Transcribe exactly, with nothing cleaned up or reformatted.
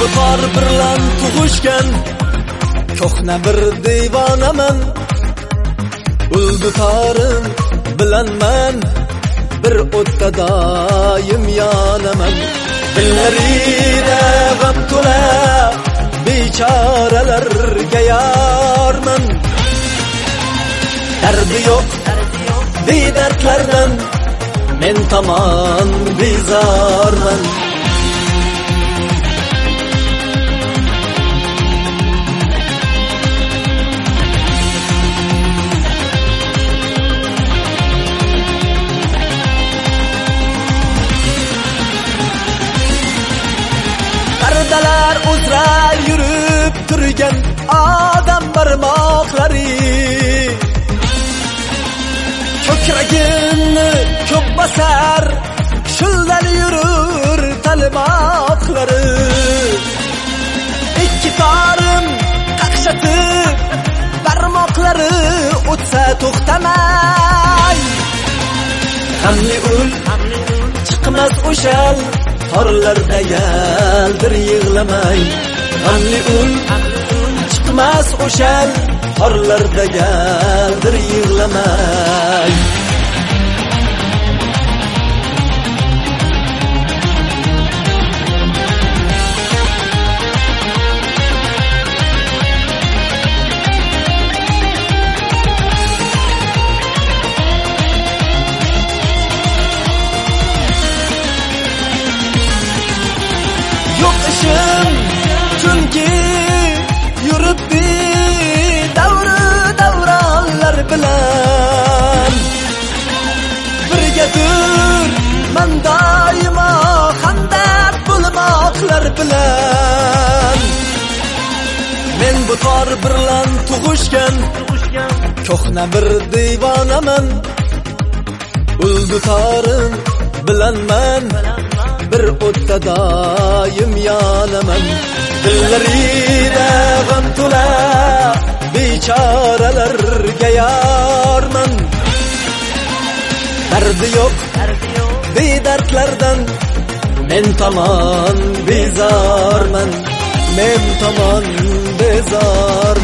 bu tor bilan tug'ishgan ko'hna bir devonaman. Uldutarim bilan men bir o'tda doim yonaman. Dillarida g'am to'la bechoralarga yorman. Dardi yo'q bedardlardan men tomon bezorman. Qardalar uzra yurib turgan odam barmoqlari ko'kragimni ko'p basar shuldan yurur talmoqlari. Ikki qorim qaqshatib barmoqlari o'tsa to'xtamay. G'amli ul chiqmas o'shal torlarda yaldir yig'lamay. G'amli ul chiqmas o'shal torlarda yaldir yig'lamay. Yo'q ishim chunki yuribdi davri davronlar bilan. Birgadir men doimo hamdard bo'lmoqlar bilan. Men bu tor bilan tug'ishgan ko'hna bir devonaman. Uldutarim bilan men bir o'tda doim yonaman. Dillarida g'am to'la bechoralarga yorman. Dardi yo'q bedardlardan men tomon bezorman. Men tomon bezorman.